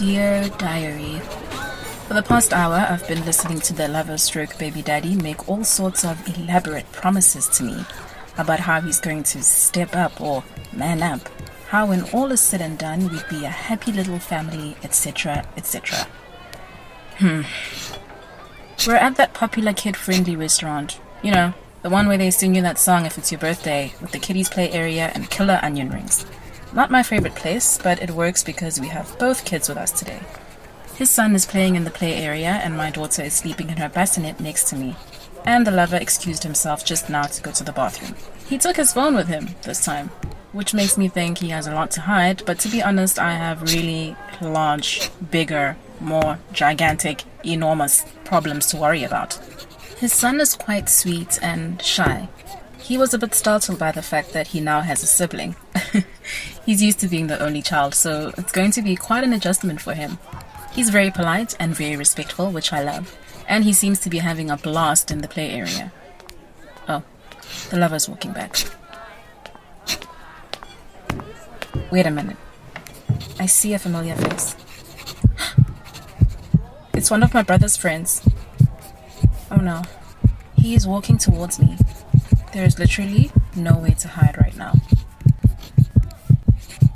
Dear Diary, for the past hour, I've been listening to the lover stroke baby daddy make all sorts of elaborate promises to me about how he's going to step up or man up, how when all is said and done, we'd be a happy little family, etc., etc. We're at that popular kid-friendly restaurant, you know, the one where they sing you that song if it's your birthday, with the kiddies play area and killer onion rings. Not my favorite place, but it works because we have both kids with us today. His son is playing in the play area and my daughter is sleeping in her bassinet next to me. And the lover excused himself just now to go to the bathroom. He took his phone with him this time, which makes me think he has a lot to hide, but to be honest, I have really large, bigger, more gigantic, enormous problems to worry about. His son is quite sweet and shy. He was a bit startled by the fact that he now has a sibling. He's used to being the only child, so it's going to be quite an adjustment for him. He's very polite and very respectful, which I love, and he seems to be having a blast in the play area. Oh, the lover's walking back. Wait a minute. I see a familiar face. It's one of my brother's friends. Oh no. He is walking towards me. There is literally no way to hide right now.